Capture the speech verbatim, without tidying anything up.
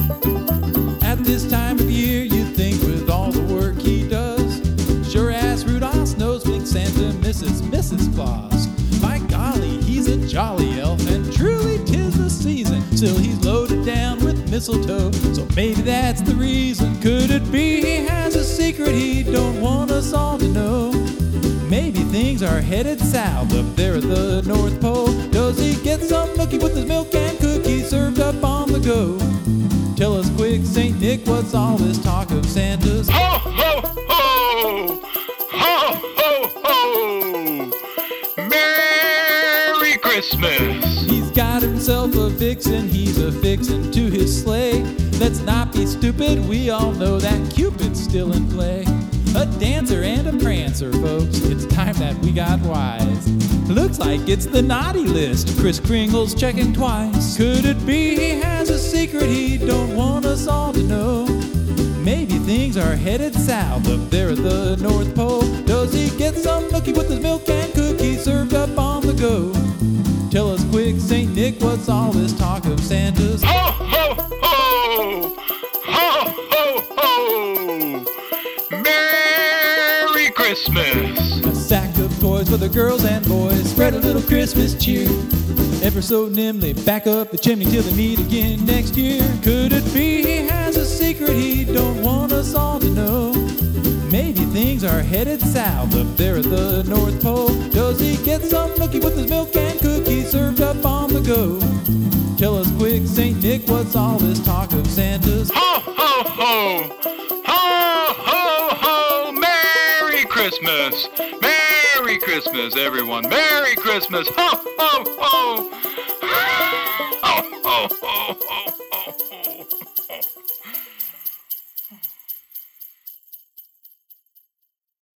At this time of year, you'd think with all the work he does, sure as Rudolph knows Big Santa misses Missus Claus. By golly, he's a jolly elf, and truly 'tis the season. Still, he's loaded down with mistletoe, so maybe that's the reason. Could it be he has a secret he don't want us all to know? Maybe things are headed south up there at the North Pole. Does he get some nookie with his milk and cookies served up on the go? Tell us quick, Saint Nick, what's all this talk of Santas? Ho, ho, ho! Ho, ho, ho! Merry Christmas! He's got himself a vixen, he's a fixin' to his sleigh. Let's not be stupid, we all know that Cupid's still in play. A dancer and a prancer, folks, it's time that we got wise. Looks like it's the naughty list, Kris Kringle's checking twice. Could it be he has a secret he don't want us all to know? Maybe things are headed south up there at the North Pole. Does he get some nookie with his milk and cookies served up on the go? Tell us quick, Saint Nick, what's all this talk of Santas? Ho, ho, ho! Ho, ho, ho! Merry Christmas! A sack of toys for the girls and boys, spread a little Christmas cheer. Ever so nimbly, back up the chimney till they meet again next year. Could it be he has a secret he don't want us all to know? Maybe things are headed south up there at the North Pole. Does he get some nookie with his milk and cookies served up on the go? Tell us quick, Saint Nick, what's all this talk of Santas? Ho, ho, ho! Ho, ho, ho! Merry Christmas! Merry Christmas, everyone! Merry Christmas! Ho, ho, ho! Ho, ho, ho, ho!